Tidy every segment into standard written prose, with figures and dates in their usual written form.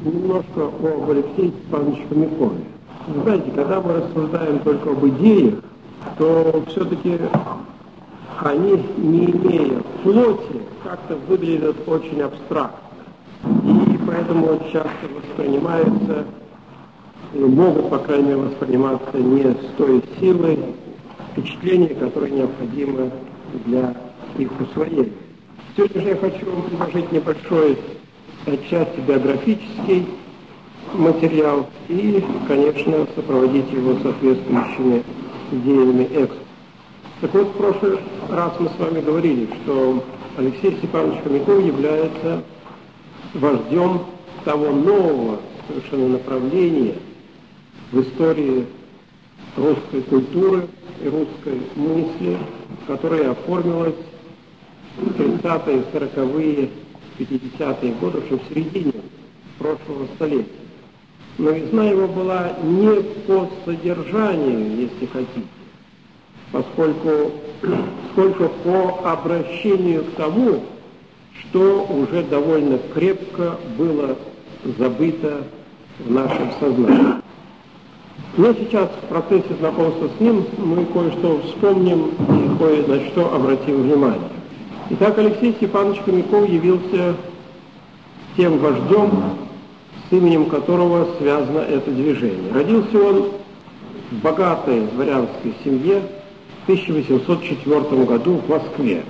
немножко об Алексее Степановиче Хомякове. Знаете, когда мы рассуждаем только об идеях, то все-таки они, не имея плоти, как-то выглядят очень абстрактно. И поэтому часто воспринимаются, могут, по крайней мере, восприниматься не с той силой впечатления, которые необходимы для их усвоения. Сегодня же я хочу вам предложить небольшой отчасти биографический материал и, конечно, сопроводить его соответствующими идеями экспо. Так вот, в прошлый раз мы с вами говорили, что Алексей Степанович Хомяков является вождем того нового совершенно направления в истории русской культуры и русской мысли, которая оформилась в 30-е, 40-е, 50-е годы, уже в середине прошлого столетия. Но весна его была не по содержанию, если хотите, поскольку сколько по обращению к тому, что уже довольно крепко было забыто в нашем сознании. Но сейчас в процессе знакомства с ним мы кое-что вспомним и кое на что обратим внимание. Итак, Алексей Степанович Хомяков явился тем вождем, с именем которого связано это движение. Родился он в богатой дворянской семье в 1804 году в Москве.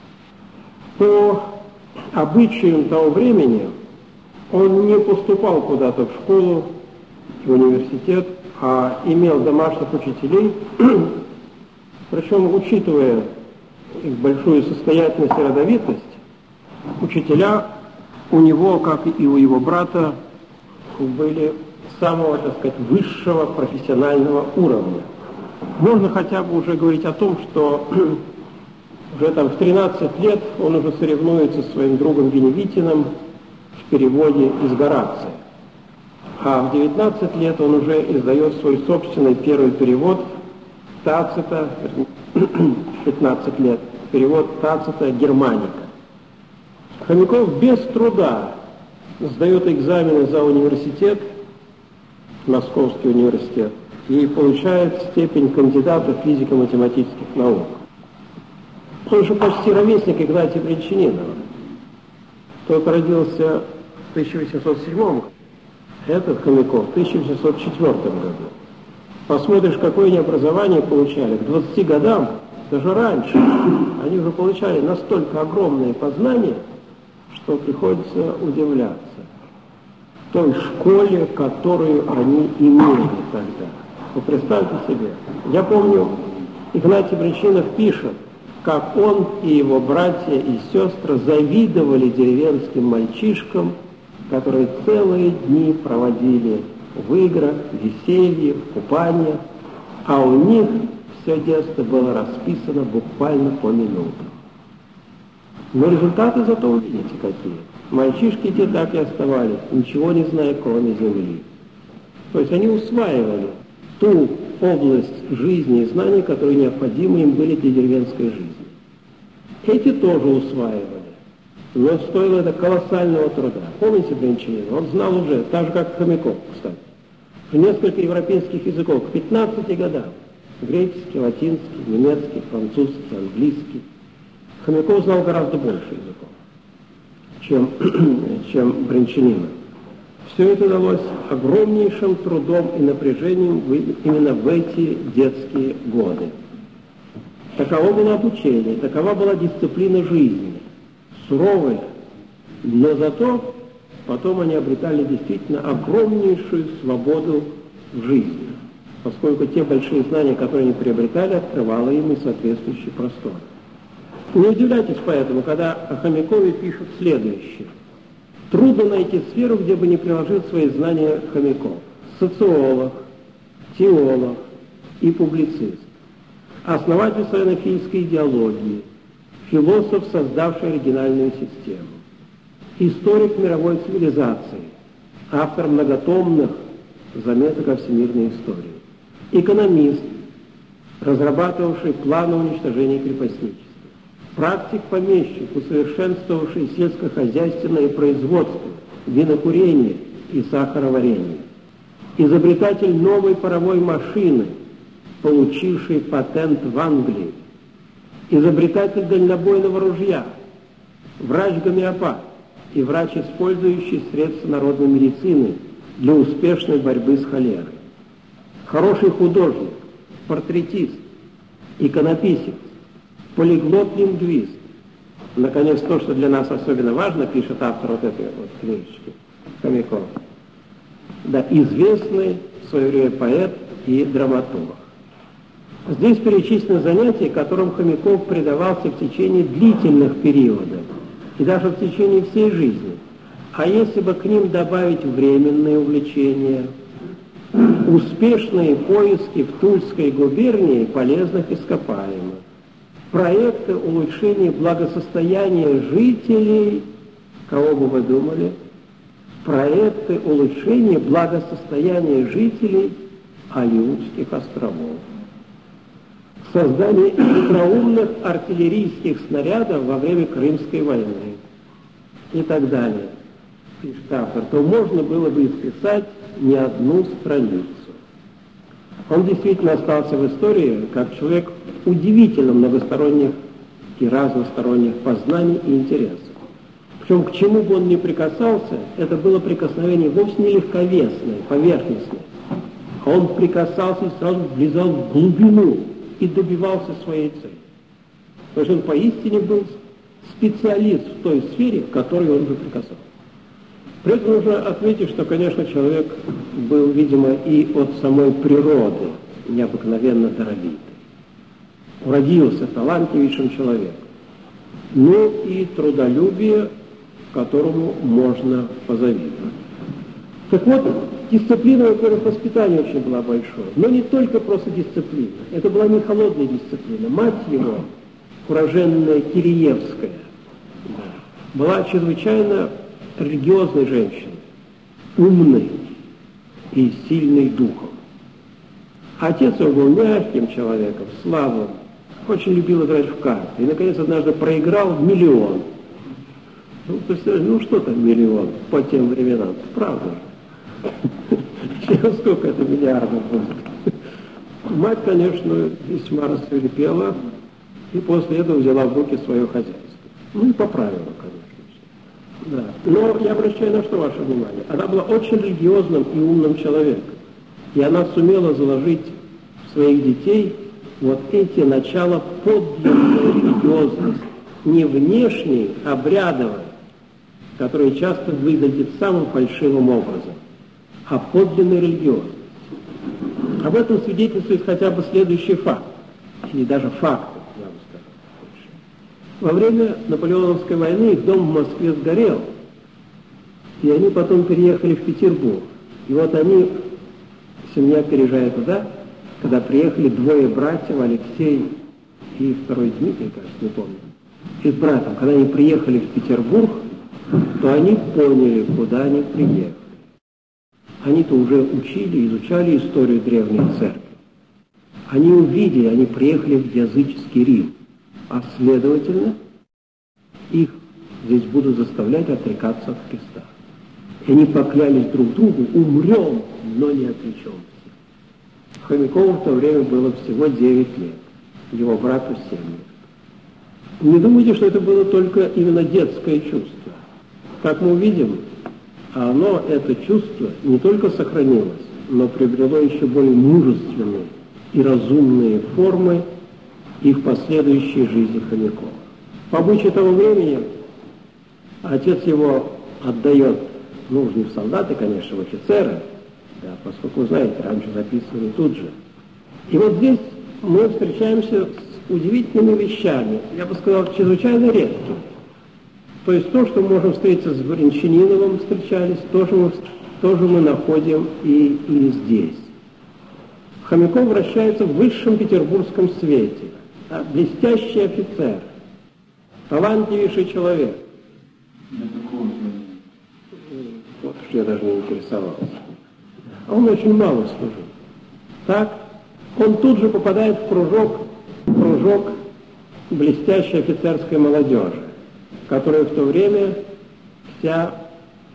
По обычаям того времени он не поступал куда-то в школу, в университет, а имел домашних учителей, причем, учитывая их большую состоятельность и родовитость, учителя у него, как и у его брата, были самого, так сказать, высшего профессионального уровня. Можно хотя бы уже говорить о том, что уже там в 13 лет он уже соревнуется с своим другом Веневитиным в переводе из Горация. А в 19 лет он уже издает свой собственный первый перевод Тацита, 15 лет, перевод Тацита «Германика». Хомяков без труда сдает экзамены за университет, Московский университет, и получает степень кандидата физико-математических наук. Он же почти ровесник Игнатия Брянчанинова. Тот родился в 1807 году, этот Хомяков в 1804 году. Посмотришь, какое они образование получали. К 20 годам, даже раньше, они уже получали настолько огромные познания, что приходится удивляться той школе, которую они имели тогда. Вы представьте себе. Я помню, Игнатий Брянчанинов пишет, как он и его братья и сестры завидовали деревенским мальчишкам, которые целые дни проводили в играх, веселье, в купаниях, а у них все детство было расписано буквально по минутам. Но результаты зато увидите какие. Мальчишки те так и оставались, ничего не зная, кроме земли. То есть они усваивали ту область жизни и знаний, которые необходимы им были для деревенской жизни. Эти тоже усваивали. Но стоило это колоссального труда. Помните Брянчанина? Он знал уже, так же как Хомяков, кстати, несколько европейских языков к 15 годам. Греческий, латинский, немецкий, французский, английский. Хомяков знал гораздо больше языков, чем Брянчанина. Все это далось огромнейшим трудом и напряжением именно в эти детские годы. Таково было обучение, такова была дисциплина жизни. Суровые, но зато потом они обретали действительно огромнейшую свободу в жизни, поскольку те большие знания, которые они приобретали, открывало им и соответствующий простор. Не удивляйтесь поэтому, когда о Хомякове пишут следующее. Трудно найти сферу, где бы не приложил свои знания Хомяков. Социолог, теолог и публицист. Основатель славянофильской идеологии, философ, создавший оригинальную систему, историк мировой цивилизации, автор многотомных заметок о всемирной истории, экономист, разрабатывавший планы уничтожения крепостничества, практик-помещик, усовершенствовавший сельскохозяйственное производство, винокурение и сахароварения, изобретатель новой паровой машины, получивший патент в Англии, изобретатель дальнобойного ружья, врач-гомеопат и врач, использующий средства народной медицины для успешной борьбы с холерой, хороший художник, портретист, иконописец, полиглот-лингвист. Наконец, то, что для нас особенно важно, пишет автор вот этой вот книжечки, Хомяков. Да, известный в свое время поэт и драматург. Здесь перечислены занятия, которым Хомяков предавался в течение длительных периодов, и даже в течение всей жизни. А если бы к ним добавить временные увлечения, успешные поиски в Тульской губернии полезных ископаемых, проекты улучшения благосостояния жителей, кого бы вы думали, проекты улучшения благосостояния жителей Алиутских островов, создание хитроумных артиллерийских снарядов во время Крымской войны и так далее, пишет автор, то можно было бы исписать не одну страницу. Он действительно остался в истории как человек удивительно многосторонних и разносторонних познаний и интересов. Причем к чему бы он ни прикасался, это было прикосновение вовсе не легковесное, поверхностное. А он прикасался и сразу влезал в глубину и добивался своей цели. Потому что он поистине был специалист в той сфере, в которой он же прикасался. При этом нужно отметить, что, конечно, человек был, видимо, и от самой природы необыкновенно даровитый. Уродился талантливейшим человеком. Ну и трудолюбие, которому можно позавидовать. Так вот, дисциплина, во-первых, воспитания очень была большой. Но не только просто дисциплина. Это была не холодная дисциплина. Мать его, уроженная Киреевская, была чрезвычайно религиозной женщиной, умной и сильной духом. Отец его был мягким человеком, слабым, очень любил играть в карты. И, наконец, однажды проиграл 1 000 000. Ну, представляешь, ну что там 1 000 000 по тем временам? Правда же. Сколько это миллиардов будет? Мать, конечно, весьма рассвирепела и после этого взяла в руки свое хозяйство. Ну и поправила, конечно. Да. Но я обращаю на что ваше внимание. Она была очень религиозным и умным человеком. И она сумела заложить в своих детей вот эти начала подлинной религиозности, не внешней, обрядовой, которая часто выглядит самым фальшивым образом, а подлинной религиозности. Об этом свидетельствует хотя бы следующий факт, или даже факты, я бы сказал. Во время Наполеоновской войны их дом в Москве сгорел, и они потом переехали в Петербург. И вот они, семья переезжает туда, когда приехали 2 братьев, Алексей и 2-й Дмитрий, кажется, не помню, и с братом. Когда они приехали в Петербург, то они поняли, куда они приехали. Они-то уже учили, изучали историю древней церкви. Они увидели, они приехали в языческий Рим, а следовательно, их здесь будут заставлять отрекаться от Христа. И они поклялись друг другу: умрем, но не отречемся. Хомякову в то время было всего 9 лет, его брату 7 лет. Не думайте, что это было только именно детское чувство. Как мы увидим, оно, это чувство, не только сохранилось, но приобрело еще более мужественные и разумные формы и в последующей жизни Хомякова. По обычаю того времени отец его отдает, ну уж не в солдаты, конечно, в офицеры, да, поскольку, знаете, раньше записывали тут же. И вот здесь мы встречаемся с удивительными вещами, я бы сказал, чрезвычайно редкими. То есть то, что мы можем встретиться с Брянчаниновым, встречались, тоже мы находим и здесь. Хомяков вращается в высшем петербургском свете. Да, блестящий офицер, талантливейший человек. Вот что я даже не интересовался. А он очень мало служил. Так, он тут же попадает в кружок блестящей офицерской молодежи, которая в то время вся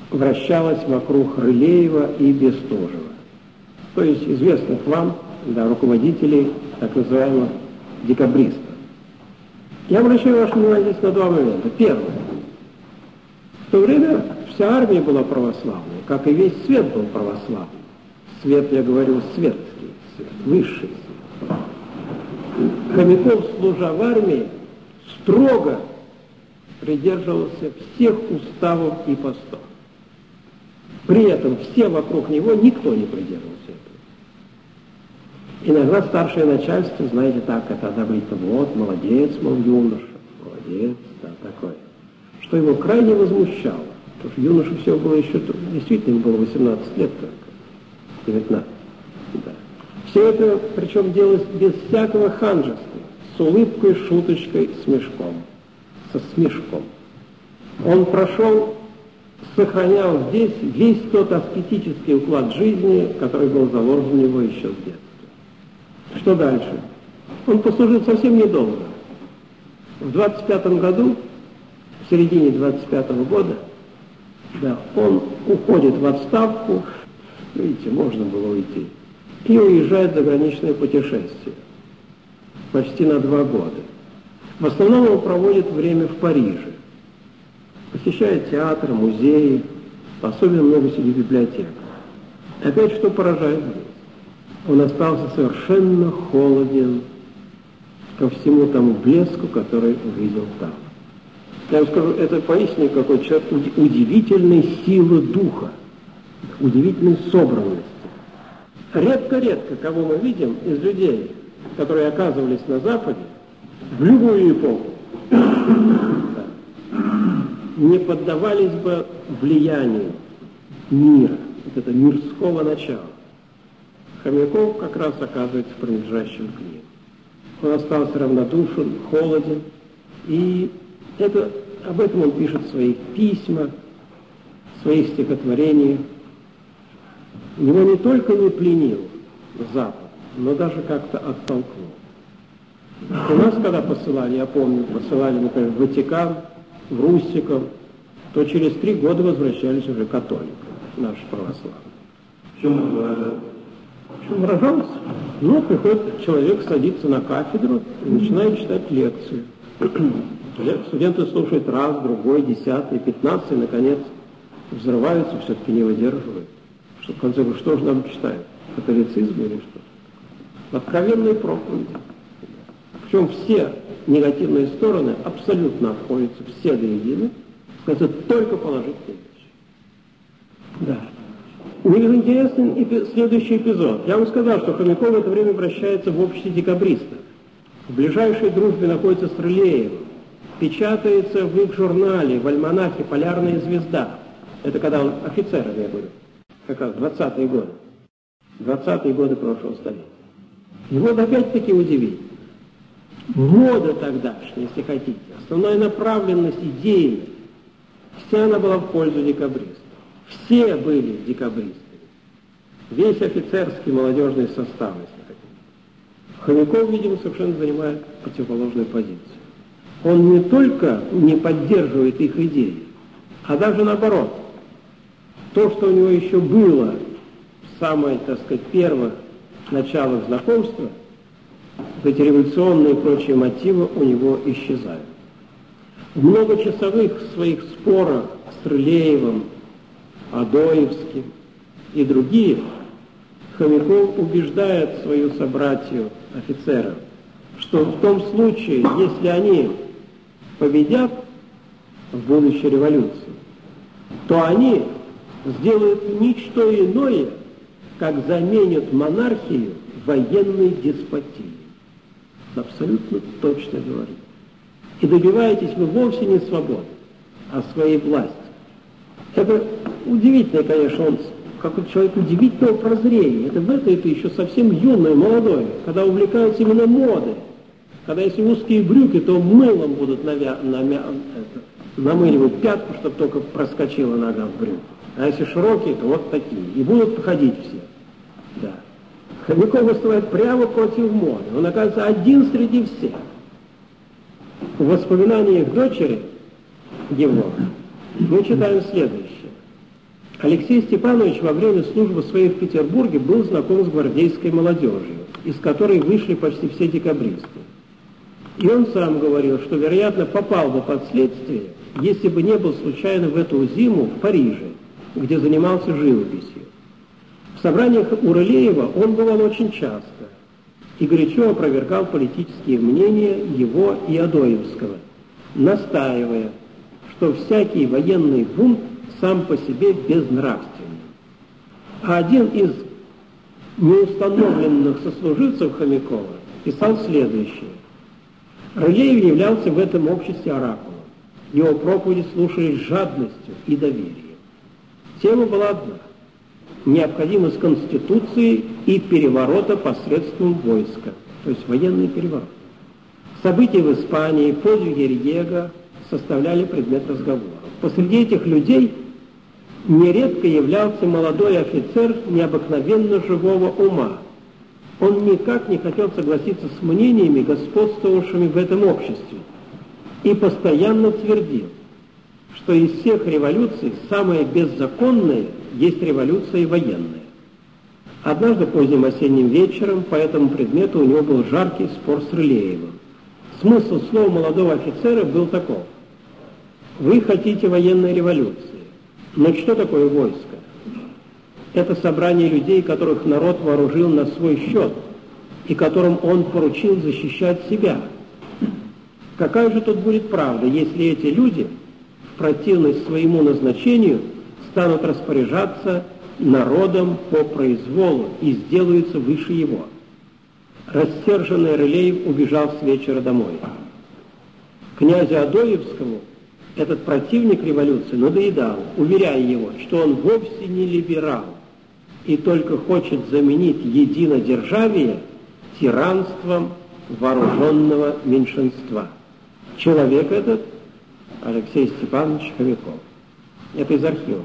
вращалась вокруг Рылеева и Бестужева, то есть известных вам, да, руководителей так называемых декабристов. Я обращаю ваше внимание здесь на два момента. Первое. В то время вся армия была православной, как и весь свет был православный. Свет, я говорю, светский, свет, высший свет. Хомяков, служа в армии, строго придерживался всех уставов и постов. При этом все вокруг него, никто не придерживался этого. Иногда старшее начальство, знаете, так это одобрительно, вот, молодец, мол, юноша, молодец, да, такое. Что его крайне возмущало, потому что юноше всего было еще, действительно, ему было 18 лет только, 19. Да. Все это, причем, делалось без всякого ханжества, с улыбкой, шуточкой, смешком, со смешком. Он прошел, сохранял здесь весь тот аскетический уклад жизни, который был заложен в него еще с детства. Что дальше? Он послужил совсем недолго. В 25-м году, в середине 25-го года, да, он уходит в отставку, видите, можно было уйти, и уезжает в заграничное путешествие. Почти на 2 года. В основном он проводит время в Париже. Посещает театры, музеи, особенно много сидит в библиотеках. Опять что поражает здесь? Он остался совершенно холоден ко всему тому блеску, который увидел там. Я вам скажу, это поистине какой человек удивительной силы духа, удивительной собранности. Редко-редко, кого мы видим из людей, которые оказывались на Западе, в любую эпоху, не поддавались бы влиянию мира, вот этого мирского начала. Хомяков как раз оказывается принадлежащим к ним. Он остался равнодушен, холоден, и об этом он пишет в своих письмах, в своих стихотворениях. Его не только не пленил Запад, но даже как-то оттолкнул. У нас, когда посылали, я помню, посылали, например, в Ватикан, в Руссиков, то через 3 года возвращались уже католиками, наши православные. В чем это выражалось? В чем выражалось? Ну, приходит человек, садится на кафедру и начинает читать лекцию. Студенты слушают раз, другой, 10-й, 15-й, наконец, взрываются, все-таки не выдерживают. Что, в конце концов, что же нам читают? Католицизм или что? Откровенные проповеди. Причем все негативные стороны абсолютно обходятся, все до единой, это только положительные вещи. Да. Интересный следующий эпизод. Я вам сказал, что Хомяков в это время обращается в обществе декабристов. В ближайшей дружбе находится с Рылеевым. Печатается в их журнале, в альманахе «Полярная звезда». Это когда он офицером, я говорю, как раз 20-е годы. 20-е годы прошлого столетия. И вот опять-таки удивительно. Мода тогдашняя, если хотите, основная направленность идеи, вся она была в пользу декабристов. Все были декабристами. Весь офицерский молодежный состав, если хотите. Хомяков, видимо, совершенно занимает противоположную позицию. Он не только не поддерживает их идеи, а даже наоборот. То, что у него еще было в самых, так сказать, первых началах знакомства, эти революционные и прочие мотивы у него исчезают. В многочасовых своих спорах с Рылеевым, Адоевским и другие, Хомяков убеждает свою собратью офицеров, что в том случае, если они победят в будущей революции, то они сделают ничто иное, как заменят монархию военной деспотией. Абсолютно точно говорит. И добиваетесь вы вовсе не свободы, а своей власти. Это удивительно, конечно, он какой-то человек удивительного прозрения. Это еще совсем юное, молодое, когда увлекаются именно модой. Когда если узкие брюки, то мылом будут намыливать пятку, чтобы только проскочила нога в брюки. А если широкие, то вот такие. И будут походить все. Да. Хомяков выступает прямо против моды. Он оказывается один среди всех. В воспоминаниях дочери его мы читаем следующее. Алексей Степанович во время службы своей в Петербурге был знаком с гвардейской молодежью, из которой вышли почти все декабристы. И он сам говорил, что, вероятно, попал бы под следствие, если бы не был случайно в эту зиму в Париже, где занимался живописью. В собраниях у Рылеева он бывал очень часто и горячо опровергал политические мнения его и Адоевского, настаивая, что всякий военный бунт сам по себе безнравственный. А один из неустановленных сослуживцев Хомякова писал следующее. Рылеев являлся в этом обществе оракулом. Его проповеди слушались с жадностью и доверием. Тема была одна – необходимость Конституции и переворота посредством войска, то есть военный переворот. События в Испании, подвиги Риего составляли предмет разговора. Посреди этих людей нередко являлся молодой офицер необыкновенно живого ума. Он никак не хотел согласиться с мнениями, господствовавшими в этом обществе, и постоянно твердил, что из всех революций самая беззаконная есть революция военная. Однажды поздним осенним вечером по этому предмету у него был жаркий спор с Рылеевым. Смысл слов молодого офицера был таков. Вы хотите военной революции. Но что такое войско? Это собрание людей, которых народ вооружил на свой счет, и которым он поручил защищать себя. Какая же тут будет правда, если эти люди, в противность своему назначению, станут распоряжаться народом по произволу и сделаются выше его? Рассерженный Рылеев убежал с вечера домой. Князю Адоевскому этот противник революции надоедал, уверяя его, что он вовсе не либерал и только хочет заменить единодержавие тиранством вооруженного меньшинства. Человек этот Алексей Степанович Хомяков. Это из архива.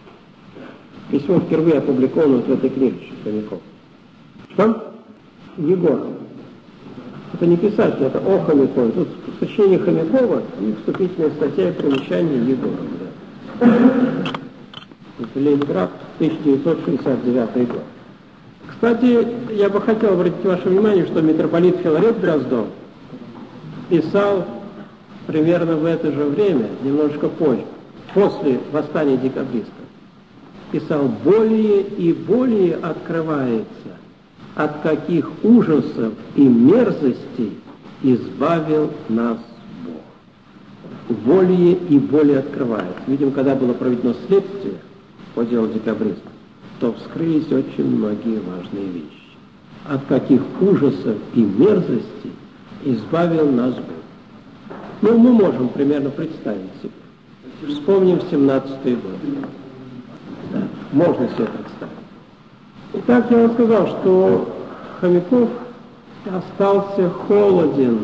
Письмо впервые опубликовано вот в этой книжке Хомяков. Что? Егоров. Это не писатель, это о Хомякове. Тут сочинение Хомякова и вступительная статья и примечание Егорова. Да. Это Ленинград, 1969 год. Кстати, я бы хотел обратить ваше внимание, что митрополит Филарет Дроздов писал примерно в это же время, немножко позже, после восстания декабристов, писал: более и более открывается, от каких ужасов и мерзостей избавил нас Бог. Более и более открывается. Видимо, когда было проведено следствие по делу декабристов, то вскрылись очень многие важные вещи. От каких ужасов и мерзостей избавил нас Бог. Ну, мы можем примерно представить себе. Вспомним 17-й год. Да, можно себе представить. Итак, я вам сказал, что Хомяков остался холоден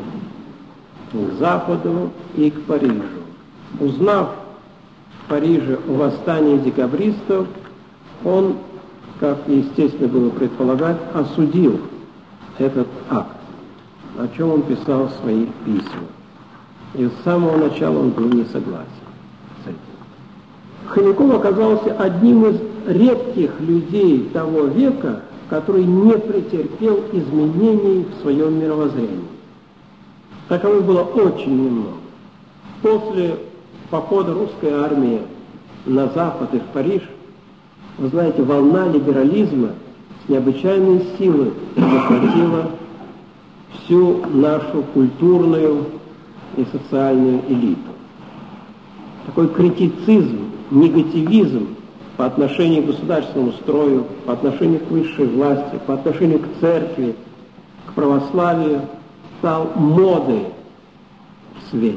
к Западу и к Парижу. Узнав в Париже о восстании декабристов, он, как естественно было предполагать, осудил этот акт, о чем он писал в своих письмах. И с самого начала он был не согласен с этим. Хомяков оказался одним из редких людей того века, который не претерпел изменений в своем мировоззрении. Таковых было очень немного. После похода русской армии на Запад и в Париж, вы знаете, волна либерализма с необычайной силой захватила всю нашу культурную и социальную элиту. Такой критицизм, негативизм по отношению к государственному строю, по отношению к высшей власти, по отношению к церкви, к православию стал модой в свете.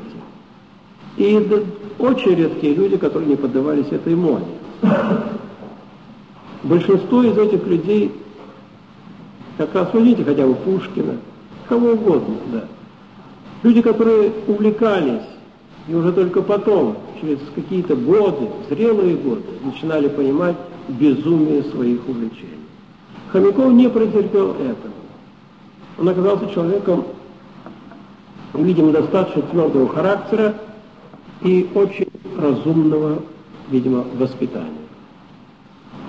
И очень редкие люди, которые не поддавались этой моде. Большинство из этих людей, как раз возьмите хотя бы Пушкина, кого угодно, да. Люди, которые увлекались, и уже только потом, через какие-то годы, зрелые годы, начинали понимать безумие своих увлечений. Хомяков не претерпел этого. Он оказался человеком, видимо, достаточно твердого характера и очень разумного, видимо, воспитания.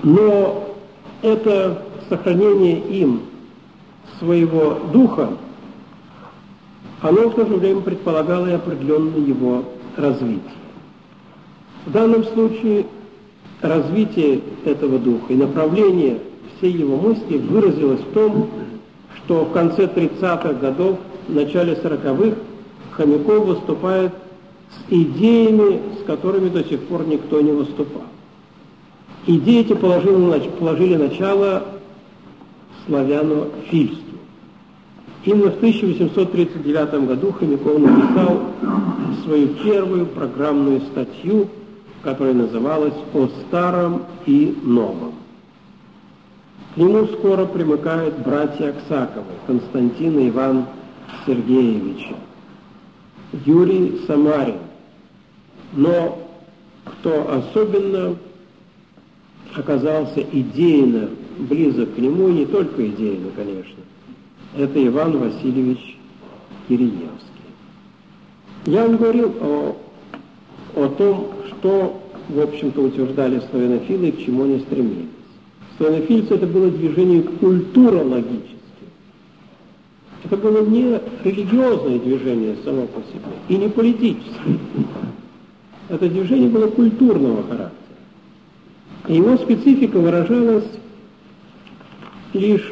Но это сохранение им своего духа, оно в то же время предполагало и определенное его развитие. В данном случае развитие этого духа и направление всей его мысли выразилось в том, что в конце 30-х годов, в начале 40-х Хомяков выступает с идеями, с которыми до сих пор никто не выступал. Идеи эти положили начало славянофильству. Именно в 1839 году Хомяков написал свою первую программную статью, которая называлась «О старом и новом». К нему скоро примыкают братья Аксаковы, Константин и Иван Сергеевичи, Юрий Самарин. Но кто особенно оказался идейно близок к нему, и не только идейно, конечно, это Иван Васильевич Киреевский. Я вам говорил о том, что, в общем-то, утверждали славянофилы и к чему они стремились. Славянофильцы — это было движение культурологическое. Это было не религиозное движение само по себе, и не политическое. Это движение было культурного характера. И его специфика выражалась лишь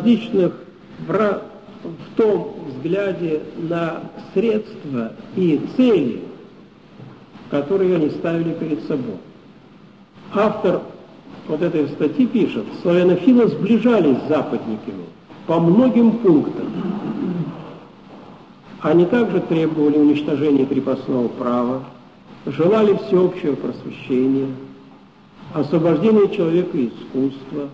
в том взгляде на средства и цели, которые они ставили перед собой. Автор вот этой статьи пишет: славянофилы сближались с западниками по многим пунктам. Они также требовали уничтожения крепостного права, желали всеобщего просвещения, освобождения человека и искусства.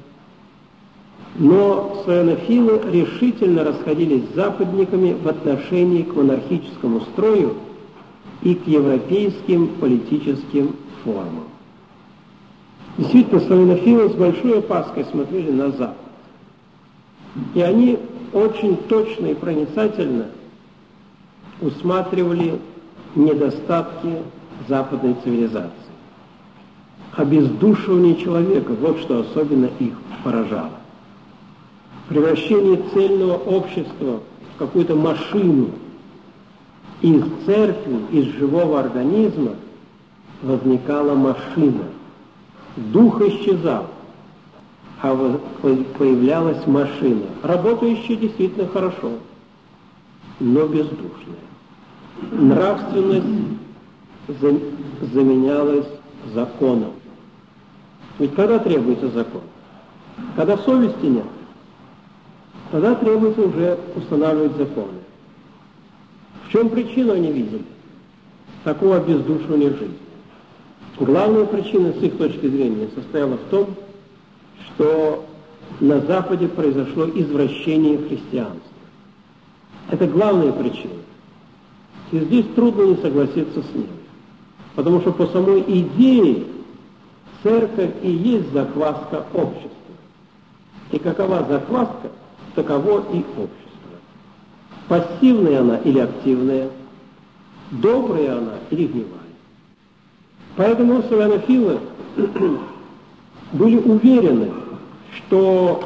Но славянофилы решительно расходились с западниками в отношении к монархическому строю и к европейским политическим формам. Действительно, славянофилы с большой опаской смотрели на Запад. И они очень точно и проницательно усматривали недостатки западной цивилизации. Обездушивание человека — вот что особенно их поражало. Превращение цельного общества в какую-то машину. Из церкви, из живого организма возникала машина. Дух исчезал, а появлялась машина, работающая действительно хорошо, но бездушная. Нравственность заменялась законом. Ведь когда требуется закон? Когда совести нет, тогда требуется уже устанавливать законы. В чем причину они видели такого обездушивания жизни? Главная причина, с их точки зрения, состояла в том, что на Западе произошло извращение христианства. Это главная причина. И здесь трудно не согласиться с ним. Потому что по самой идее церковь и есть закваска общества. И какова закваска, таково и общество. Пассивная она или активная, добрая она или гневая. Поэтому славянофилы были уверены, что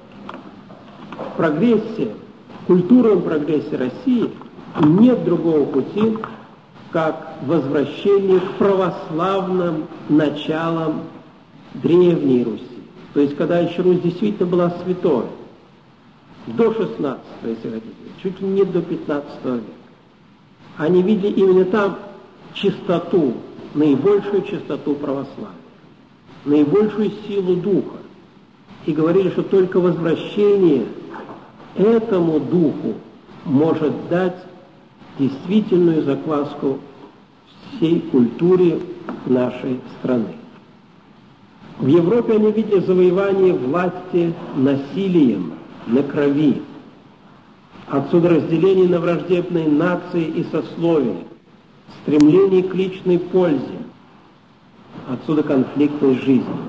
в прогрессе, в культурном прогрессе России нет другого пути, как возвращение к православным началам Древней Руси. То есть, когда еще Русь действительно была святой, до 16, если хотите, чуть ли не до 15 века. Они видели именно там чистоту, наибольшую чистоту православия, наибольшую силу духа. И говорили, что только возвращение этому духу может дать действительную закваску всей культуре нашей страны. В Европе они видели завоевание власти насилием, на крови. Отсюда разделение на враждебные нации и сословия, стремление к личной пользе. Отсюда конфликтность жизни.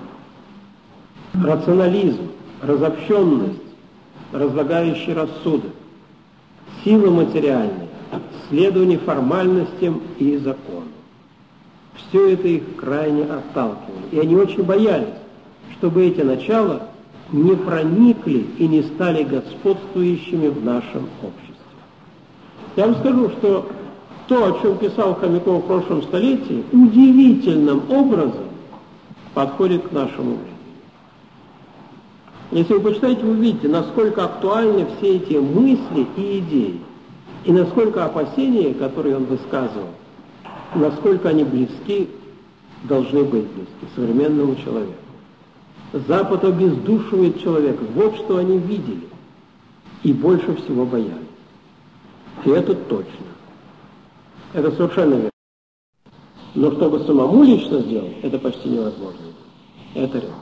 Рационализм, разобщенность, разлагающий рассудок, сила материальная, следование формальностям и закону. Все это их крайне отталкивало. И они очень боялись, чтобы эти начала не проникли и не стали господствующими в нашем обществе. Я вам скажу, что то, о чем писал Хомяков в прошлом столетии, удивительным образом подходит к нашему времени. Если вы почитаете, вы увидите, насколько актуальны все эти мысли и идеи, и насколько опасения, которые он высказывал, насколько они близки, должны быть близки современному человеку. Запад обездушивает человека. Вот что они видели и больше всего боялись. И это точно. Это совершенно верно. Но чтобы самому лично сделать, это почти невозможно. Это реально.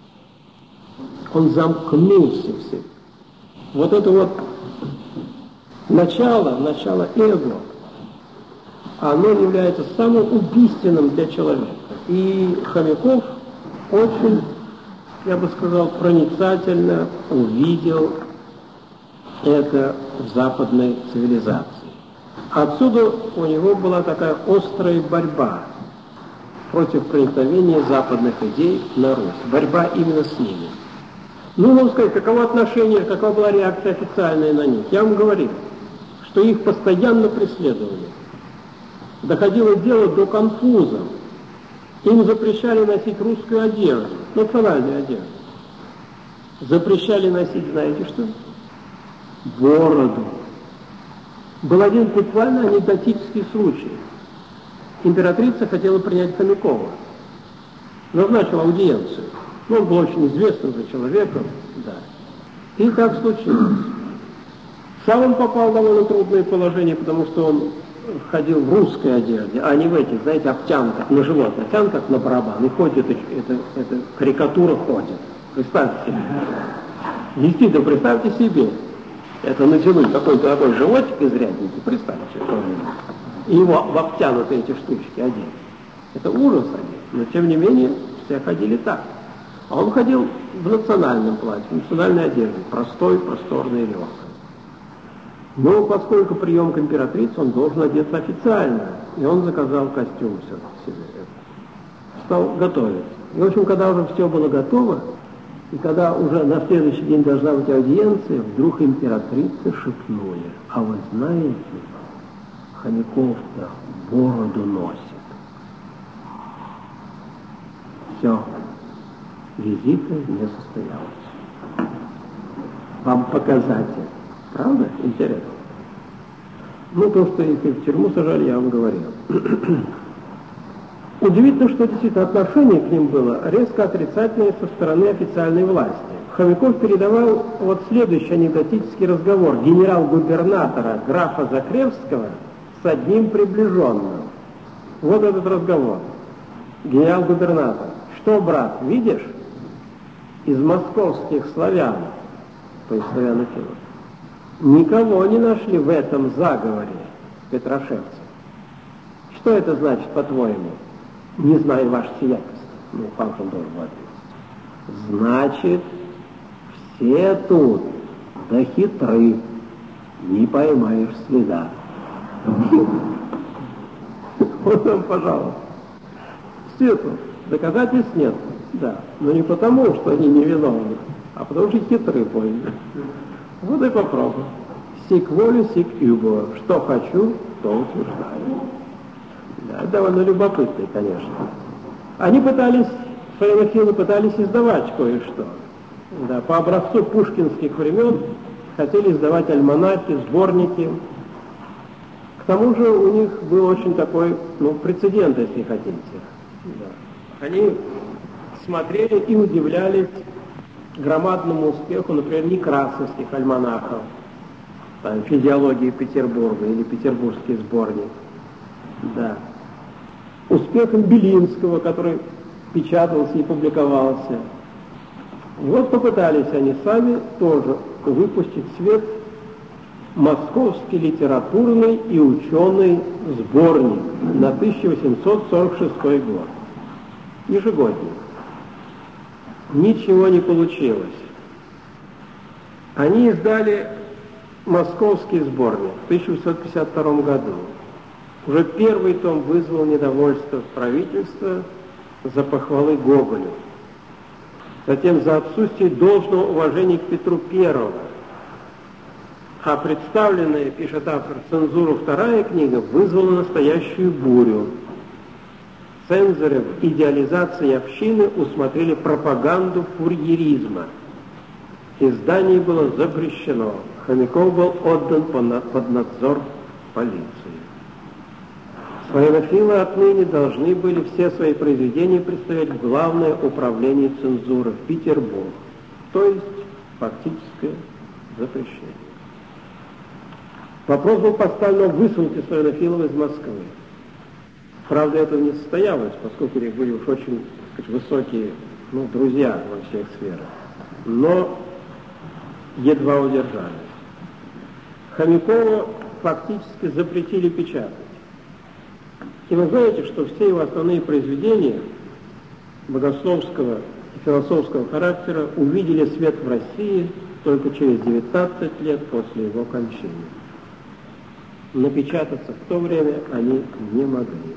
Он замкнулся в себе. Вот это вот начало эго, оно является самым убийственным для человека. И Хомяков очень, я бы сказал, проницательно увидел это в западной цивилизации. Отсюда у него была такая острая борьба против проникновения западных идей на Русь. Борьба именно с ними. Ну, можно сказать, каково отношение, какова была реакция официальная на них. Я вам говорил, что их постоянно преследовали. Доходило дело до конфуза. Им запрещали носить русскую одежду, национальную одежду. Запрещали носить, знаете что? Бороду. Был один буквально анекдотический случай. Императрица хотела принять Хомякова. Назначила аудиенцию. Он был очень известным за человеком, да. И так случилось. Сам он попал в довольно трудное положение, потому что он ходил в русской одежде, а не в этих, знаете, обтянках, на живот натянут, как на барабан, и ходит, это карикатура ходит. Представьте себе. Действительно, представьте себе. Это натянуть какой-то такой животик изрядненький, представьте, и его в обтянутые эти штучки одеть. Это ужас одеть. Но, тем не менее, все ходили так. А он ходил в национальном платье, в национальной одежде, простой, просторной и легкой. Но поскольку прием к императрице, он должен одеться официально, и он заказал костюм себе. Стал готовить. И, в общем, когда уже все было готово, и когда уже на следующий день должна быть аудиенция, вдруг императрице шепнули: а вы знаете, Хомяков-то бороду носит. Все. Визита не состоялась. Вам показатель. Правда? Интересно. Ну, то, что их в тюрьму сажали, я вам говорил. Удивительно, что действительно отношение к ним было резко отрицательное со стороны официальной власти. Хомяков передавал вот следующий анекдотический разговор генерал-губернатора графа Закревского с одним приближенным. Вот этот разговор. Генерал-губернатор: что, брат, видишь? Из московских славян, то есть славянофилов, никого не нашли в этом заговоре петрошевцев. Что это значит, по-твоему? Не знаю, ваше сиятельство. Ну, пан он должен ответить. Значит, все тут, да хитры, не поймаешь следа. Вот вам, пожалуйста. Все тут, доказательств нет. Да, но не потому, что они невиновны, а потому что хитрые поняли. Вот и попробуй. Сик волю, сик юбо. Что хочу, то утверждаю. Да, довольно любопытный, конечно. Они славянофилы пытались издавать кое-что. Да, по образцу пушкинских времен хотели издавать альманахи, сборники. К тому же у них был очень такой, прецедент, если хотите. Да. Они смотрели и удивлялись громадному успеху, например, некрасовских альманахов, там, «Физиология Петербурга» или «Петербургский сборник». Да. Успехом Белинского, который печатался и публиковался. И вот попытались они сами тоже выпустить в свет московский литературный и ученый сборник на 1846 год. Ежегодник. Ничего не получилось. Они издали московский сборник в 1852 году. Уже первый том вызвал недовольство правительства за похвалы Гоголю. Затем за отсутствие должного уважения к Петру Первому. А представленная, пишет автор, цензуру вторая книга вызвала настоящую бурю. Цензоры в идеализации общины усмотрели пропаганду фурьеризма. Издание было запрещено. Хомяков был отдан под надзор полиции. Славянофилы отныне должны были все свои произведения представить в Главное управление цензуры в Петербург, то есть фактическое запрещение. Вопрос был поставлен о высылке славянофилов из Москвы. Правда, этого не состоялось, поскольку у них были уж очень, так сказать, высокие друзья во всех сферах. Но едва удержались. Хомякова фактически запретили печатать. И вы знаете, что все его основные произведения богословского и философского характера увидели свет в России только через 19 лет после его кончины. Напечататься в то время они не могли.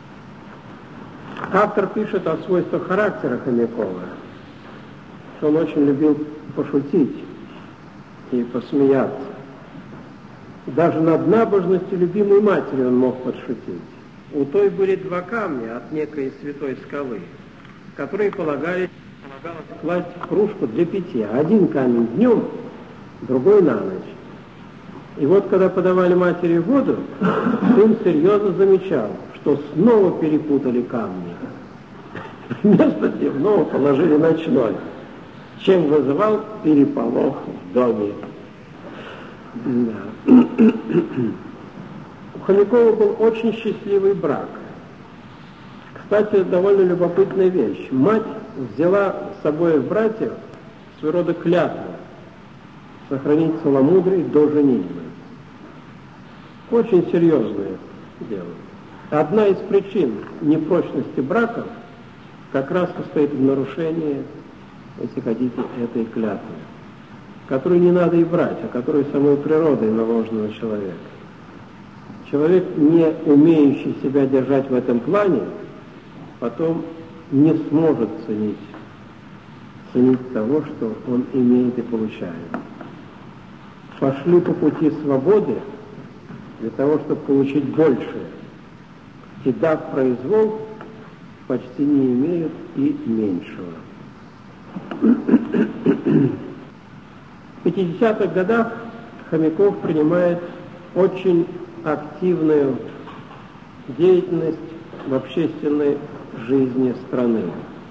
Автор пишет о свойствах характера Хомякова, что он очень любил пошутить и посмеяться. Даже над набожностью любимой матери он мог подшутить. У той были два камня от некой святой скалы, которые полагалось класть в кружку для питья. Один камень днем, другой на ночь. И вот, когда подавали матери воду, сын серьезно замечал, что снова перепутали камни. Вместо дневного положили ночной, чем вызывал переполох в доме. Да. У Хомякова был очень счастливый брак. Кстати, довольно любопытная вещь. Мать взяла с собой в братьев своего рода клятву сохранить целомудрие до женитьбы. Очень серьезное дело. Одна из причин непрочности браков как раз состоит в нарушении, если хотите, этой клятвы, которую не надо и брать, а которую самой природой наложена на человека. Человек, не умеющий себя держать в этом плане, потом не сможет ценить того, что он имеет и получает. Пошли по пути свободы для того, чтобы получить большее, и дав произвол, почти не имеют и меньшего. В 50-х годах Хомяков принимает очень активную деятельность в общественной жизни страны.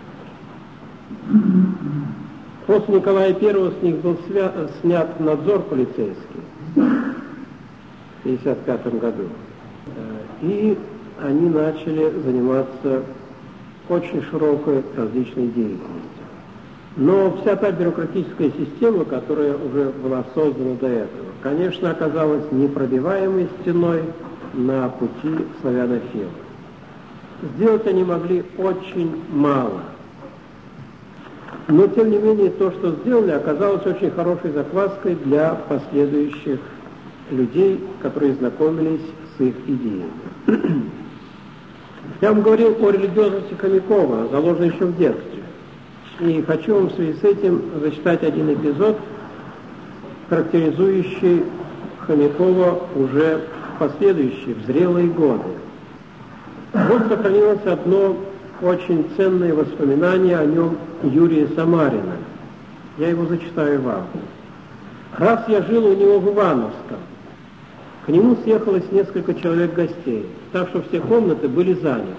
После Николая I с них был снят надзор полицейский в 1955 году. И они начали заниматься очень широкой различной деятельностью. Но вся та бюрократическая система, которая уже была создана до этого, конечно, оказалась непробиваемой стеной на пути славянофилов. Сделать они могли очень мало. Но, тем не менее, то, что сделали, оказалось очень хорошей закваской для последующих людей, которые знакомились с их идеями. Я вам говорил о религиозности Хомякова, заложенной еще в детстве. И хочу вам в связи с этим зачитать один эпизод, характеризующий Хомякова уже в последующие, в зрелые годы. Вот сохранилось одно очень ценное воспоминание о нем Юрия Самарина. Я его зачитаю вам. Раз я жил у него в Ивановском, к нему съехалось несколько человек гостей, так что все комнаты были заняты.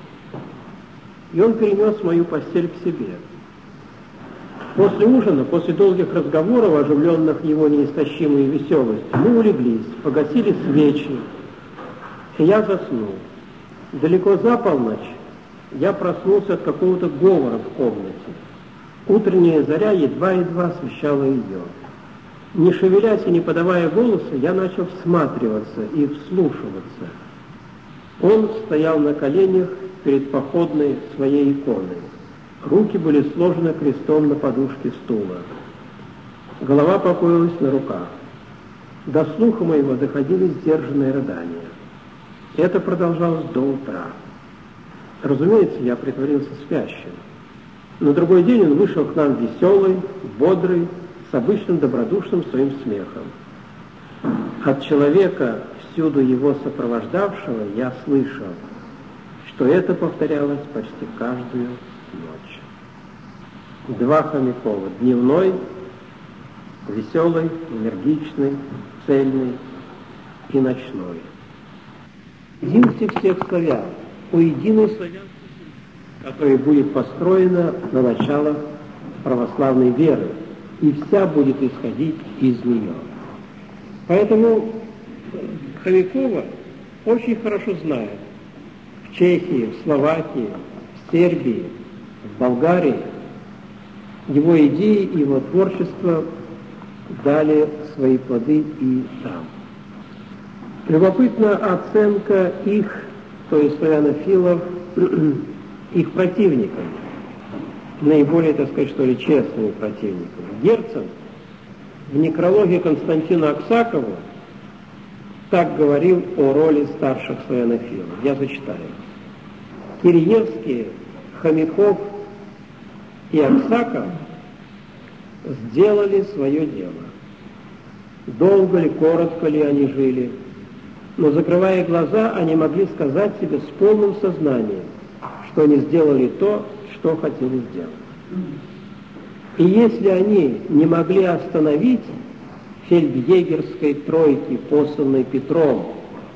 И он перенес мою постель к себе. После ужина, после долгих разговоров, оживленных его неистощимой веселостью, мы улеглись, погасили свечи, и я заснул. Далеко за полночь я проснулся от какого-то говора в комнате. Утренняя заря едва-едва освещала ее. Не шевелясь и не подавая голоса, я начал всматриваться и вслушиваться. Он стоял на коленях перед походной своей иконой. Руки были сложены крестом на подушке стула. Голова покоилась на руках. До слуха моего доходили сдержанные рыдания. Это продолжалось до утра. Разумеется, я притворился спящим. На другой день он вышел к нам веселый, бодрый, с обычным добродушным своим смехом. От человека, всюду его сопровождавшего, я слышал, что это повторялось почти каждую ночь. Два Хомякова: дневной, веселый, энергичный, цельный, и ночной. Единстве всех славян, у единой славянской семьи, которая будет построена на началах православной веры, и вся будет исходить из нее. Поэтому Хомякова очень хорошо знают в Чехии, в Словакии, в Сербии, в Болгарии. Его идеи и его творчество дали свои плоды и там. Любопытна оценка их, то есть славянофилов, их противниками, наиболее, так сказать, что ли, честными противниками. Герцен в некрологе Константину Аксакову так говорил о роли старших славянофилов. Я зачитаю. Киреевские, Хомяков и Аксаков сделали свое дело. Долго ли, коротко ли они жили, но, закрывая глаза, они могли сказать себе с полным сознанием, что они сделали то, что хотели сделать. И если они не могли остановить фельдъегерской тройки, посланной Петром,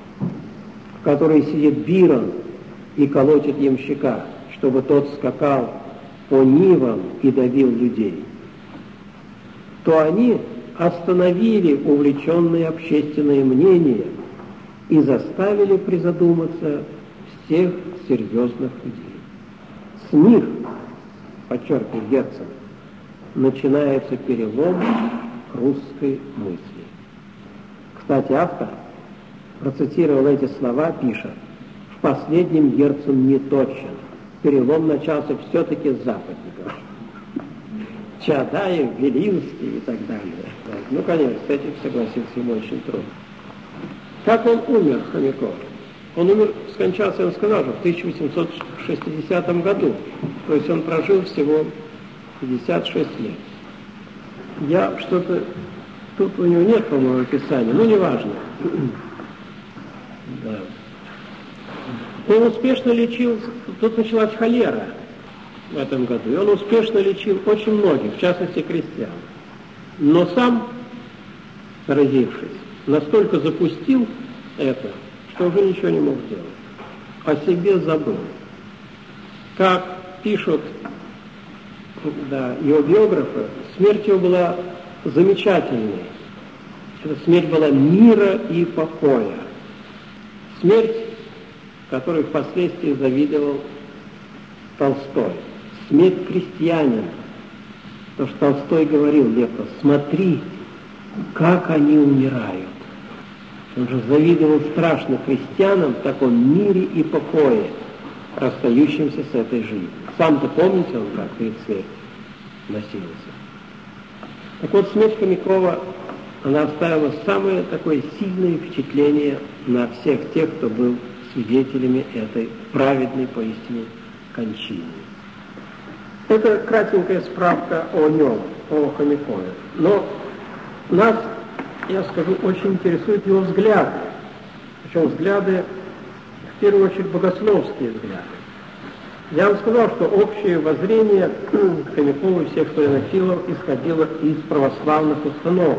в которой сидит Бирон и колотит ямщика, чтобы тот скакал по нивам и давил людей, то они остановили увлеченное общественное мнение и заставили призадуматься всех серьезных людей. С них, подчеркивает Герцен, начинается перелом русской мысли. Кстати, автор процитировал эти слова, пишет: в последнем Герцен не точен, перелом начался все-таки с западников. Чадаев, Белинский и так далее. Ну, конечно, с этим согласиться ему очень трудно. Как он умер, Хомяков? Он умер, скончался, он сказал, в 1860 году. То есть он прожил всего 56 лет. Я что-то... Тут у него нет, по-моему, описания, но неважно. Да. Он успешно лечил... Тут началась холера в этом году, и он успешно лечил очень многих, в частности, крестьян. Но сам, заразившись, настолько запустил это, что уже ничего не мог делать. О себе забыл. Как пишут его биографы, смерть его была замечательной. Эта смерть была мира и покоя. Смерть, которой впоследствии завидовал Толстой. Смерть крестьянина. Потому что Толстой говорил Лепро: смотри, как они умирают. Он же завидовал страшно крестьянам в таком мире и покое, расстающимся с этой жизнью. Сам-то помните, он как перед смертью носился. Так вот, смерть Хомякова, она оставила самое такое сильное впечатление на всех тех, кто был свидетелями этой праведной поистине кончины. Это кратенькая справка о нем, о Хомякове. Но нас, я скажу, очень интересуют его взгляды. Причем взгляды, в первую очередь, богословские взгляды. Я вам сказал, что общее воззрение Хомякова и всех славянофилов исходило из православных установок.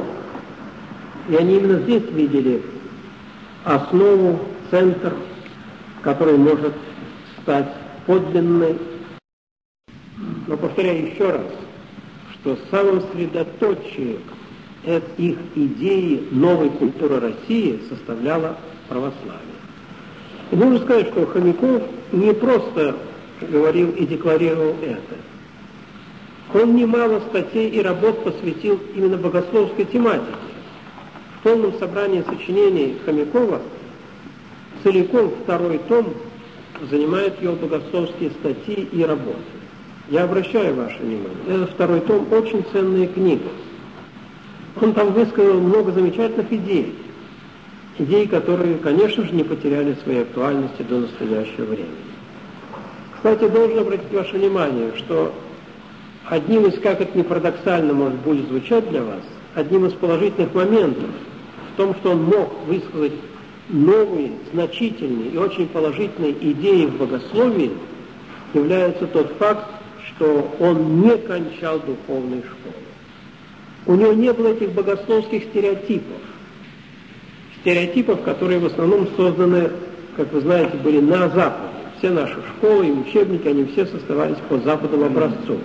И они именно здесь видели основу, центр, который может стать подлинной. Но повторяю еще раз, что самым средоточием их идеи новой культуры России составляло православие. И нужно сказать, что Хомяков не просто говорил и декларировал это. Он немало статей и работ посвятил именно богословской тематике. В полном собрании сочинений Хомякова целиком второй том занимает его богословские статьи и работы. Я обращаю ваше внимание, этот второй том очень ценная книга. Он там высказал много замечательных идей. Идей, которые, конечно же, не потеряли своей актуальности до настоящего времени. Кстати, должен обратить ваше внимание, что одним из, как это ни парадоксально может будет звучать для вас, одним из положительных моментов в том, что он мог высказать новые, значительные и очень положительные идеи в богословии, является тот факт, что он не кончал духовной школы. У него не было этих богословских стереотипов, которые в основном созданы, как вы знаете, были на Западе. Все наши школы и учебники, они все создавались по западному образцу.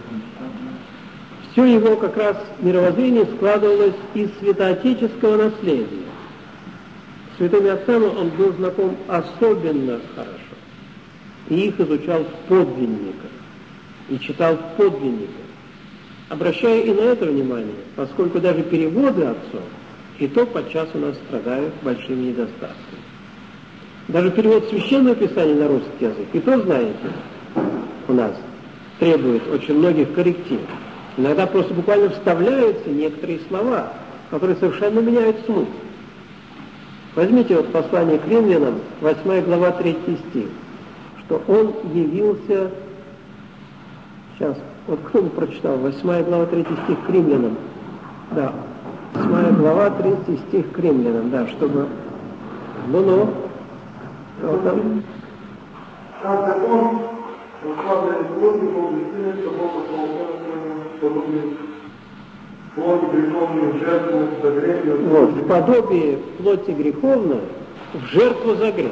Все его как раз мировоззрение складывалось из святоотеческого наследия. С святыми отцами он был знаком особенно хорошо. И их изучал в подвенниках. И читал в подвенниках. Обращая и на это внимание, поскольку даже переводы отцов, и то подчас у нас страдают большими недостатками. Даже перевод Священного Писания на русский язык, и то, знаете, у нас требует очень многих корректив. Иногда просто буквально вставляются некоторые слова, которые совершенно меняют смысл. Возьмите вот послание к Римлянам, 8 глава, 3 стих, что он явился... Сейчас, вот кто бы прочитал, 8 глава, 3 стих к Римлянам. Да, 8 глава, 3 стих к Римлянам, да, чтобы... Ну-ну. Вот там. Как закон, укладывает плоти, полностью, что Бог плоти греховную в жертву за грех. Вот, в подобии плоти греховной в жертву за грех.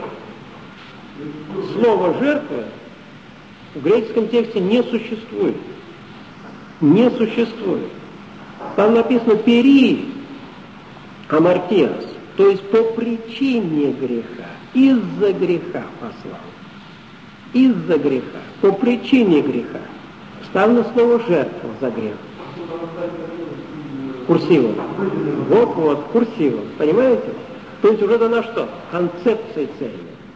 Слово «жертва» в греческом тексте не существует. Не существует. Там написано «пери амартиас», то есть по причине греха, из-за греха послал. Из-за греха, по причине греха. Вставлено слово «жертва» за грех. Курсивом. Вот, курсивом. Понимаете? То есть уже дана что? Концепция цели.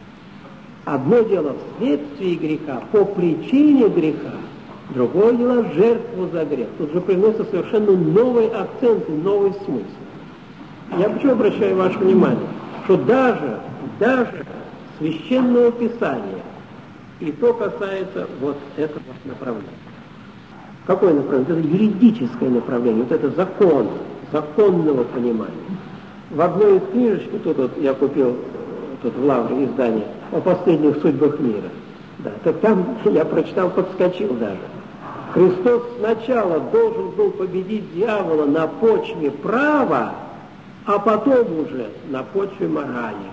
Одно дело вследствие греха, по причине греха, другое дело жертву за грех. Тут же приносится совершенно новый акцент и новый смысл. Я почему обращаю ваше внимание, что даже Священного Писания, и то касается вот этого направления. Какое направление? Это юридическое направление, вот это закон, законного понимания. В одной из книжечек, тут вот я купил тут в Лавре издание о последних судьбах мира. Да, так там я прочитал, подскочил даже. Христос сначала должен был победить дьявола на почве права, а потом уже на почве морали.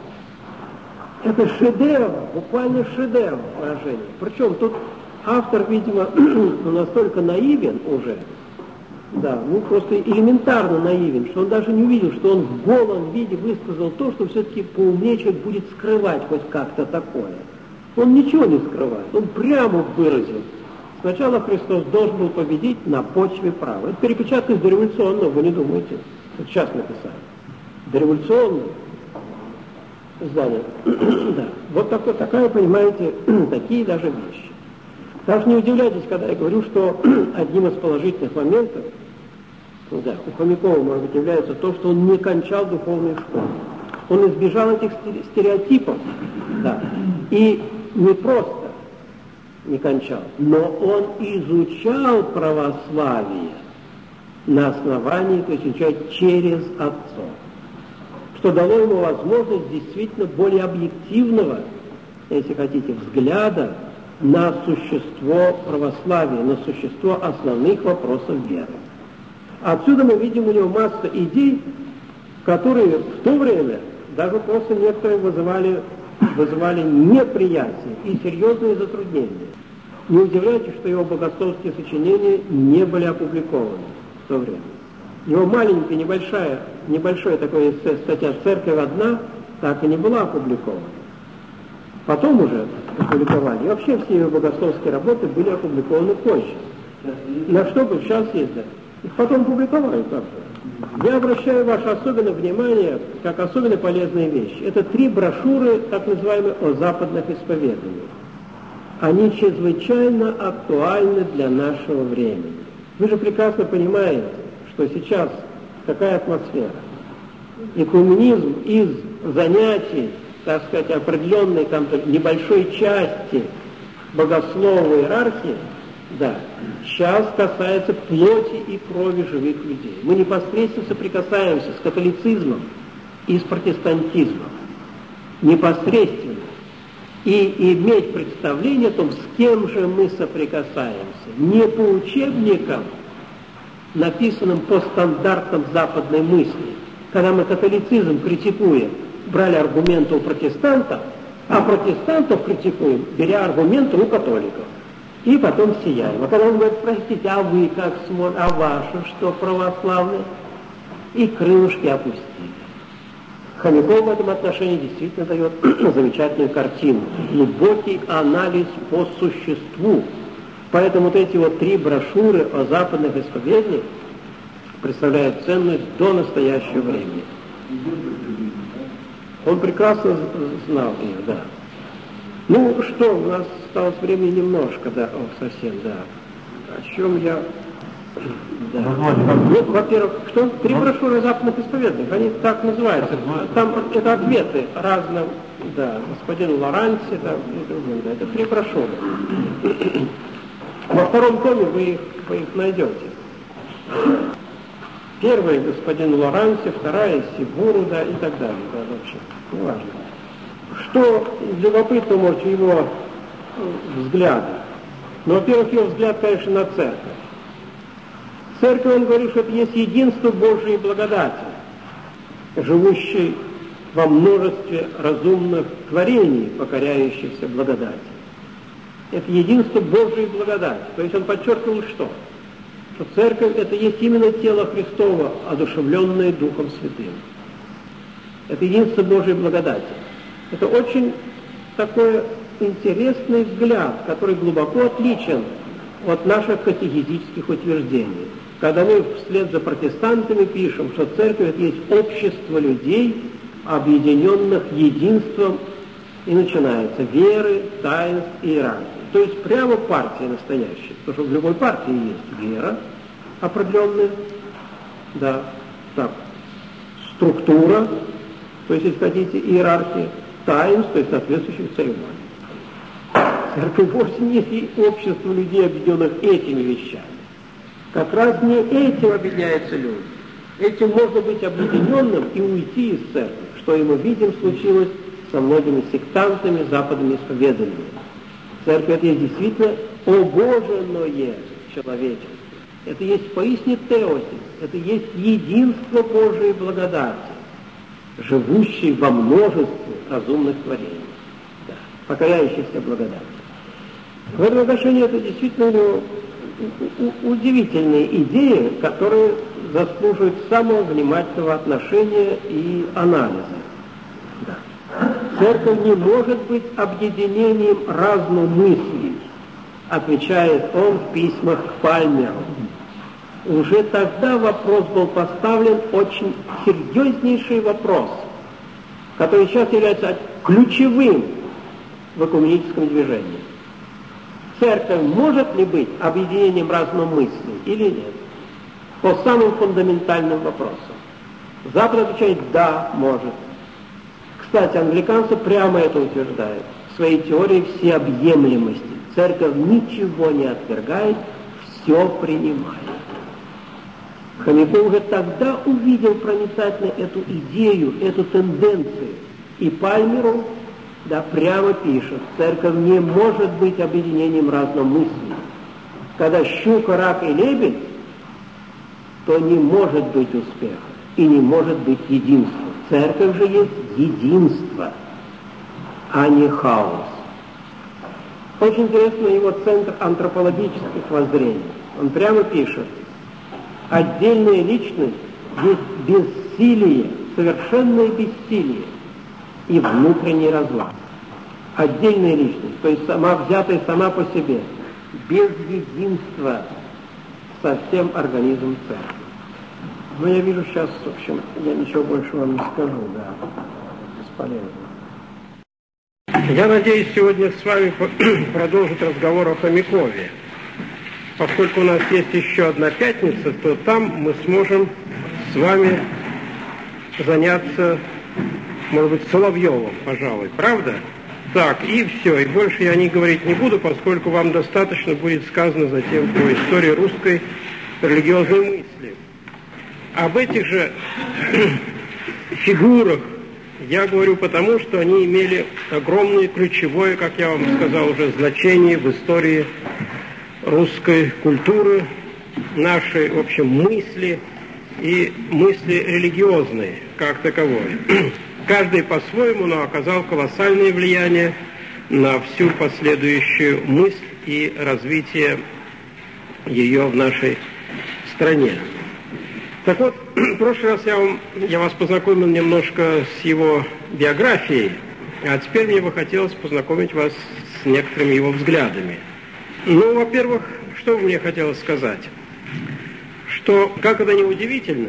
Это шедевр, буквально шедевр выражения. Причем тут автор, видимо, настолько наивен уже, да, просто элементарно наивен, что он даже не увидел, что он в голом виде высказал то, что все-таки поумнее человек будет скрывать хоть как-то такое. Он ничего не скрывает, он прямо выразил. Сначала Христос должен был победить на почве права. Это перепечатка из дореволюционного, вы не думаете? Это сейчас написали. Дореволюционное издание. Да. Вот такая, понимаете, такие даже вещи. Так что не удивляйтесь, когда я говорю, что одним из положительных моментов, да, у Хомякова, может быть, является то, что он не кончал духовную школу. Он избежал этих стереотипов, да, и не просто не кончал, но он изучал православие на основании, то есть изучать через отцов, что дало ему возможность действительно более объективного, если хотите, взгляда на существо православия, на существо основных вопросов веры. Отсюда мы видим у него массу идей, которые в то время даже просто некоторые вызывали неприятие и серьезные затруднения. Не удивляйтесь, что его богословские сочинения не были опубликованы в то время. Его маленькая, небольшое такое эссе, статья «Церковь одна», так и не была опубликована. Потом уже опубликовали. И вообще все его богословские работы были опубликованы позже. На что бы сейчас есть, да? Их потом публиковали как-то. Я обращаю ваше особенное внимание, как особенно полезные вещи. Это 3 брошюры, так называемые, о западных исповеданиях. Они чрезвычайно актуальны для нашего времени. Вы же прекрасно понимаете, что сейчас какая атмосфера. Экуменизм из занятий, так сказать, определенной там небольшой части богословной иерархии Да. Сейчас касается плоти и крови живых людей. Мы непосредственно соприкасаемся с католицизмом и с протестантизмом. Непосредственно. И иметь представление о том, с кем же мы соприкасаемся. Не по учебникам, написанным по стандартам западной мысли. Когда мы католицизм критикуем, брали аргументы у протестантов, а протестантов критикуем, беря аргументы у католиков. И потом сияем. А когда он говорит, простите, а вы как смотрите, а ваши что, православные? И крылышки опустили. Хомяков в этом отношении действительно дает замечательную картину. Глубокий анализ по существу. Поэтому вот эти вот 3 брошюры о западных исповедниях представляют ценность до настоящего времени. Он прекрасно знал их, да. Ну что, у нас осталось времени немножко, да, совсем, да. О чем я... Да. Ну, во-первых, что? 3 брошюры западных исповедных, они так называются. Там это ответы разным, да, господину Лоранси, да, и другим, да, это 3 брошюры. Во 2-м томе вы их найдете. Первая господин Лоранси, 2-я Сибуру, да, и так далее, да, вообще, не важно. Что любопытно, может, его взгляда? Ну, во-первых, его взгляд, конечно, на церковь. Церковь, он говорит, что это есть единство Божией благодати, живущей во множестве разумных творений, покоряющихся благодати. Это единство Божией благодати. То есть он подчеркивал, что церковь это есть именно тело Христово, одушевленное Духом Святым. Это единство Божией благодати. Это очень такой интересный взгляд, который глубоко отличен от наших катехизических утверждений. Когда мы вслед за протестантами пишем, что церковь это есть общество людей, объединенных единством, и начинается веры, таинств и иерархии. То есть прямо партия настоящая, потому что в любой партии есть вера определенная, да, так, структура, то есть, если хотите, иерархия, таинств, то есть соответствующих церемоний. Церковь вовсе не есть общество людей, объединенных этими вещами. Как раз не этим объединяются люди. Этим можно быть объединенным и уйти из церкви, что и мы видим случилось со многими сектантами, западными исповеданиями. Церковь это есть действительно обоженное человечество. Это есть поистине теосис, это есть единство Божией благодати, живущей во множестве разумных творений, да, покоряющихся благодати. В этом отношении это действительно удивительные идеи, которые заслуживают самого внимательного отношения и анализа. Да. Церковь не может быть объединением разномыслий, отвечает он в письмах к Пальмеру. Уже тогда вопрос был поставлен, очень серьезнейший вопрос, который сейчас является ключевым в экуменическом движении. Церковь может ли быть объединением разномыслий или нет? По самым фундаментальным вопросам. Запад отвечает «да, может». Кстати, англиканцы прямо это утверждают в своей теории всеобъемлемости. Церковь ничего не отвергает, все принимает. Хомяков уже тогда увидел проницательно эту идею, эту тенденцию. И Пальмеру, да, прямо пишет, церковь не может быть объединением разномыслий. Когда щука, рак и лебедь, то не может быть успеха и не может быть единства. Церковь же есть единство, а не хаос. Очень интересно его центр антропологических воззрений. Он прямо пишет, отдельная личность есть бессилие, совершенное бессилие и внутренний разлад. Отдельная личность, то есть сама взятая сама по себе, без единства со всем организмом церкви. Но я вижу сейчас, в общем, я ничего больше вам не скажу, да, бесполезно. Я надеюсь сегодня с вами продолжить разговор о Хомякове. Поскольку у нас есть еще одна пятница, то там мы сможем с вами заняться, может быть, Соловьевым, пожалуй, правда? Так, и все. И больше я о них говорить не буду, поскольку вам достаточно будет сказано затем по истории русской религиозной мысли. Об этих же фигурах я говорю потому, что они имели огромное ключевое, как я вам сказал уже, значение в истории русской культуры, нашей, в общем, мысли и мысли религиозные как таковой. Каждый по-своему, но оказал колоссальное влияние на всю последующую мысль и развитие ее в нашей стране. Так вот, в прошлый раз я вас познакомил немножко с его биографией, а теперь мне бы хотелось познакомить вас с некоторыми его взглядами. Ну, во-первых, что мне хотелось сказать? Что, как это ни удивительно,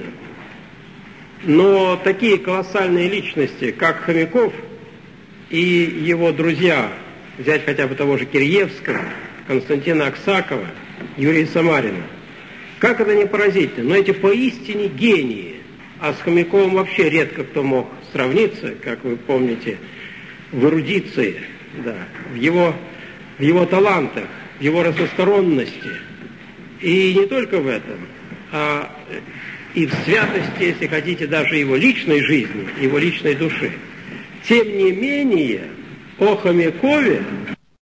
но такие колоссальные личности, как Хомяков и его друзья, взять хотя бы того же Киреевского, Константина Аксакова, Юрия Самарина, как это не поразительно, но эти поистине гении, а с Хомяковым вообще редко кто мог сравниться, как вы помните, в эрудиции, да, в его талантах, в его разносторонности, и не только в этом, а и в святости, если хотите, даже его личной жизни, его личной души. Тем не менее, о Хомякове